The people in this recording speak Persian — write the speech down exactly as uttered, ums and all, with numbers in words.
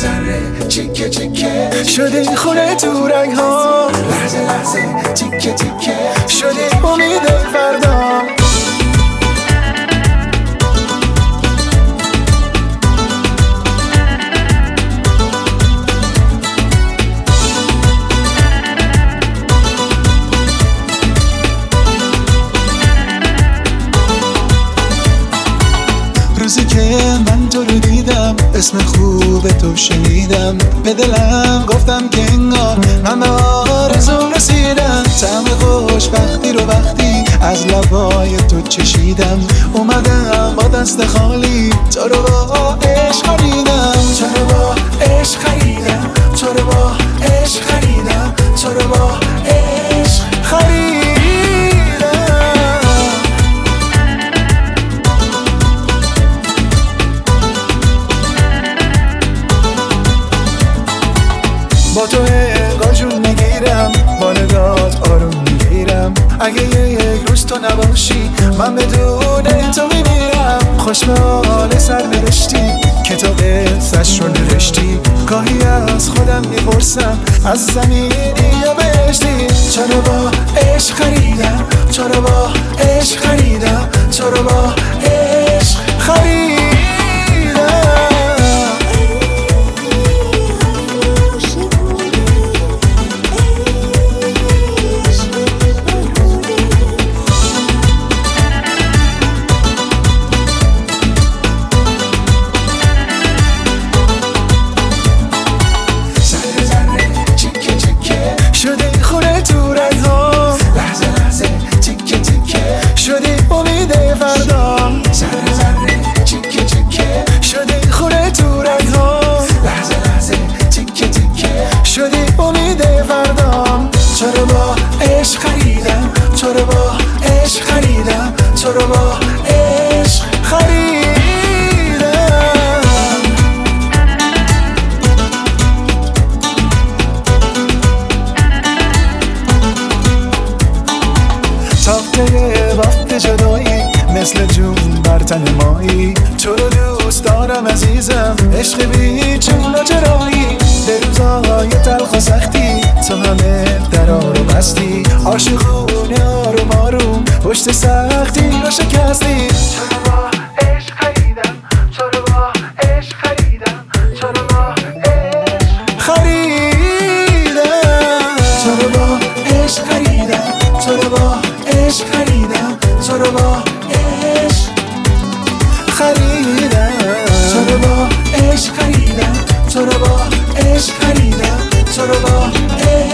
ذره چیکه چیکه شدی خونه تو رنگ ها، لحظه لحظه تیکه تیکه شدی امید فردا. روزی که من تو رو دیدم، اسم خوب تو شنیدم، به دلم گفتم که انگار من به آرزوم رسیدم. طعم خوشبختی رو وقتی از لبای تو چشیدم، اومدم با دست خالی تو رو با عشق خریدم. تو رو با عشق خریدم، تو رو با عشق خریدم، تو رو با عشق خریدم. با تو انگار جون میگیرم، با نگات آروم میگیرم. اگه یک روز تو نباشی من بدون تو میمیرم. خوش به حال سر نوشتی که تو قصه‌اش رو نوشتی. گاهی از خودم میپرسم از زمینی یا بهشتی. تو رو با عشق خریدم، تو رو با عشق خریدم، تو رو با عشق خریدم. شدی امید فردا، ذره ذره چیکه چیکه شدی خونه تو رنگ ها، لحظه لحظه تیکه تیکه شدی امید فردا. تو رو با عشق خریدم، تو رو با عشق خریدم، تو رو با عشق خریدم. تاقه وقت جدایی مثل جون بر تن مایی. تو رو دوست دارم عزیزم، عشق بی چون و چرایی. به روزای تلخ و سختی تو همه درا رو بستی. عاشقونه آروم آروم پشت سختی رو شکستی. تو رو با عشق خریدم، تو رو با عشق خریدم، تو رو با عشق خریدم. تو رو با عشق خریدم، تو رو با عشق خریدم، تو رو با عشق خریدم. تو رو با عشق خریدم، تو رو با عشق خریدم، تو رو با عشق